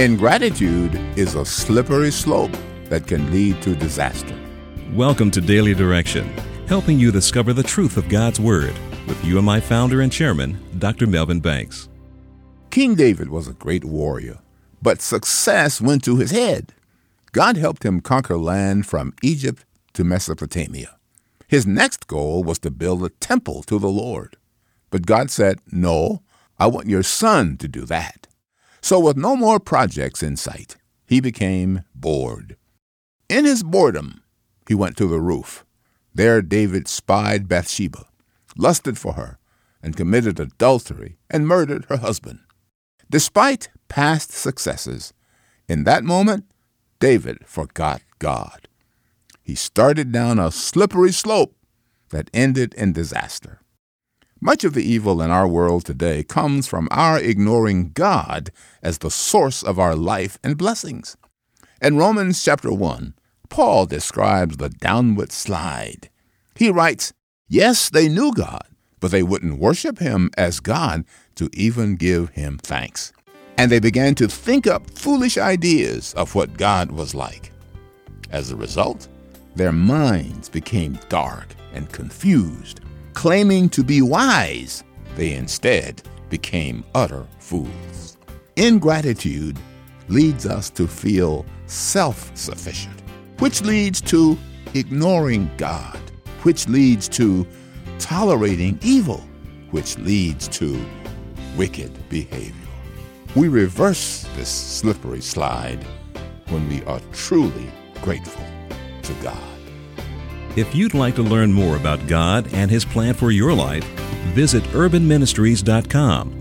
Ingratitude is a slippery slope that can lead to disaster. Welcome to Daily Direction, helping you discover the truth of God's Word with UMI founder and chairman, Dr. Melvin Banks. King David was a great warrior, but success went to his head. God helped him conquer land from Egypt to Mesopotamia. His next goal was to build a temple to the Lord. But God said, "No, I want your son to do that." So with no more projects in sight, he became bored. In his boredom, he went to the roof. There David spied Bathsheba, lusted for her, and committed adultery and murdered her husband. Despite past successes, in that moment, David forgot God. He started down a slippery slope that ended in disaster. Much of the evil in our world today comes from our ignoring God as the source of our life and blessings. In Romans chapter 1, Paul describes the downward slide. He writes, "Yes, they knew God, but they wouldn't worship him as God to even give him thanks. And they began to think up foolish ideas of what God was like. As a result, their minds became dark and confused. Claiming to be wise, they instead became utter fools." Ingratitude leads us to feel self-sufficient, which leads to ignoring God, which leads to tolerating evil, which leads to wicked behavior. We reverse this slippery slide when we are truly grateful to God. If you'd like to learn more about God and His plan for your life, visit urbanministries.com